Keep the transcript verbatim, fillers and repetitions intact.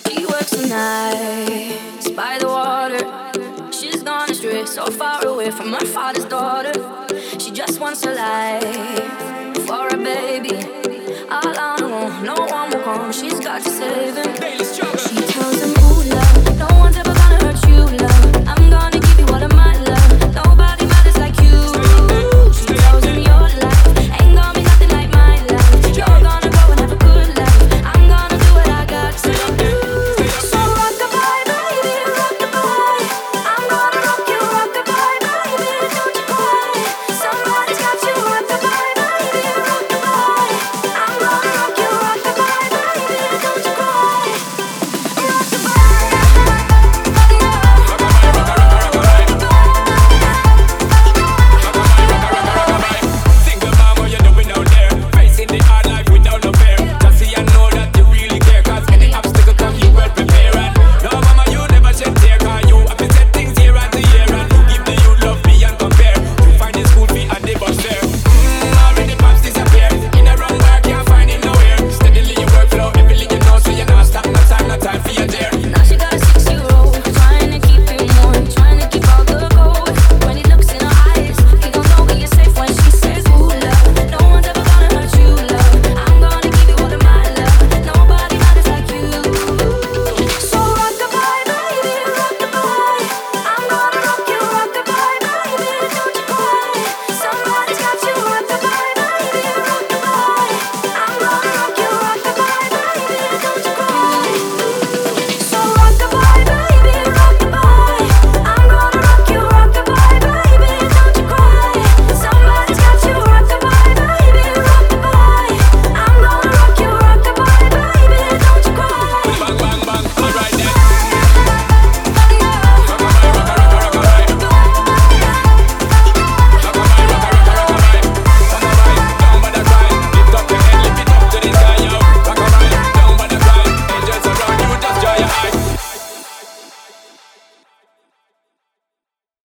She works the nights by the water. She's gone astray, so far away from her father's daughter. She just wants a life for a baby. All on her own, no one will come. She's got to save him. She tells him.